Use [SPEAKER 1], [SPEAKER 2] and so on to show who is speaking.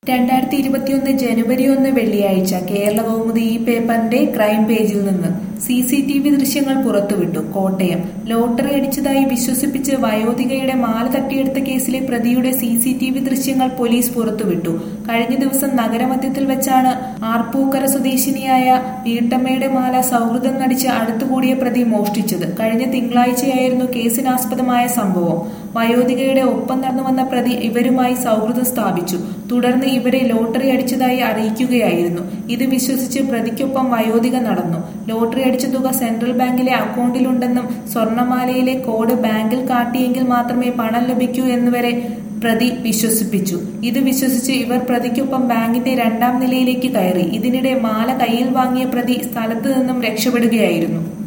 [SPEAKER 1] 2021 ജനുവരി 1 വെള്ളിയാഴ്ച കേരളകൗമുദി ഈ പേപ്പറിന്റെ ക്രൈം പേജിൽ നിന്ന് CCTV ദൃശ്യങ്ങൾ പുറത്തുവിട്ടു. കോട്ടയം ലോട്ടറി അടിച്ചതായി വിശ്വസിപ്പിച്ച് വയോധികയുടെ മാല തട്ടിയെടുത്ത കേസിലെ പ്രതിയുടെ CCTV ദൃശ്യങ്ങൾ പോലീസ് പുറത്തുവിട്ടു. കഴിഞ്ഞ ദിവസം നഗരമധ്യത്തിൽ വെച്ചാണ് ആർപ്പൂക്കര സ്വദേശിനിയായ വീട്ടമ്മയുടെ മാല സൗഹൃദം നടിച്ച് അടുത്തുകൂടിയ പ്രതി മോഷ്ടിച്ചത്. കഴിഞ്ഞ തിങ്കളാഴ്ചയായിരുന്നു കേസിനാസ്പദമായ സംഭവം. വയോധികയുടെ ഒപ്പം നടന്നു വന്ന പ്രതി ഇവരുമായി സൗഹൃദം സ്ഥാപിച്ചു. തുടർന്ന് ഇവരെ ലോട്ടറി അടിച്ചതായി അറിയിക്കുകയായിരുന്നു. ഇത് വിശ്വസിച്ച് പ്രതിക്കൊപ്പം വയോധിക നടന്നു. ലോട്ടറി അടിച്ച തുക സെൻട്രൽ ബാങ്കിലെ അക്കൗണ്ടിലുണ്ടെന്നും സ്വർണമാലയിലെ കോഡ് ബാങ്കിൽ കാട്ടിയെങ്കിൽ മാത്രമേ പണം ലഭിക്കൂ എന്നുവരെ പ്രതി വിശ്വസിപ്പിച്ചു. ഇത് വിശ്വസിച്ച് ഇവർ പ്രതിക്കൊപ്പം ബാങ്കിന്റെ 2ാം നിലയിലേക്ക് കയറി. ഇതിനിടെ മാല കയ്യിൽ വാങ്ങിയ പ്രതി സ്ഥലത്ത് നിന്നും രക്ഷപ്പെടുകയായിരുന്നു.